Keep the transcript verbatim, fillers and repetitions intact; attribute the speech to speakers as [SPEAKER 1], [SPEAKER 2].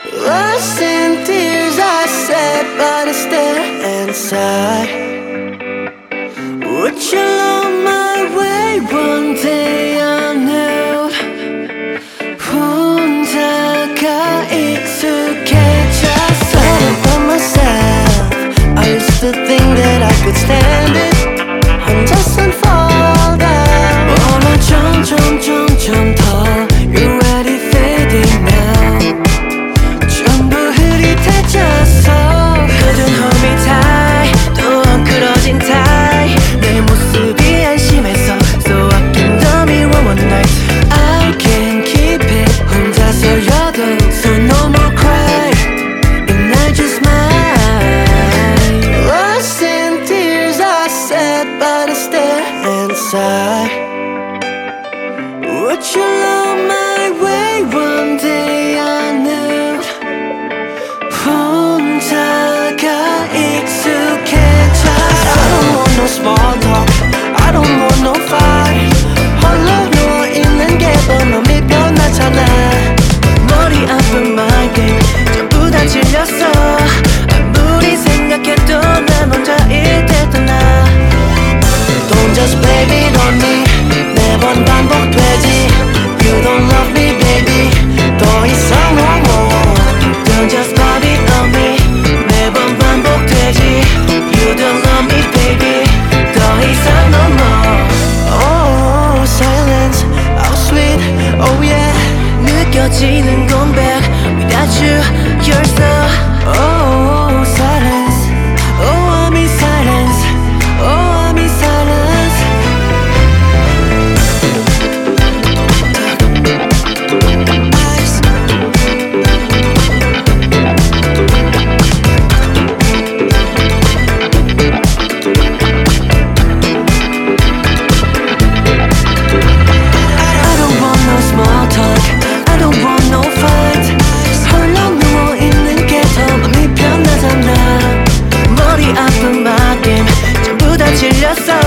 [SPEAKER 1] Lost in tears, I sat by the stair and sighed. Would you along my way one day I knew 혼자가 익숙해졌어. Said it by myself. I used to think that I could stand it. 혼자선 fall down. Oh, 나 점점 점점 더 You're already fading now. 전부 흐릿해졌어. 굳은 홈이 타이 또 엉클어진 타이 내 모습이 안심해서 So I can dumb me one more night. I can't keep it 혼자서여도 So no more cry 이날 just mine. Lost in tears I sat by the stair and sighed. Would you along my way one day I knew 혼자가 익숙해졌어. I don't want no small talk I don't want no fight. 홀로 누워있는 게 더 맘이 편하잖아. 머리 아픈 마이그레인 전부 다 질렸어. 아무리 생각해도 난 혼자일 때도 나 Don't just blame it on me 매번 반복되지. You don't love me baby 더 이상 no more. Don't just blame it on me 매번 반복되지. You don't love me baby 더 이상 no more. Oh silence oh sweet oh yeah 느껴지는 공백 Without you you're so Oh silence oh I'm in silence oh I'm in silence. I don't want no small talk I don't want no fight. 홀로 누워있는 게 더 맘이 편하잖아. 머리 아픈 마음 전부 다 질렸어.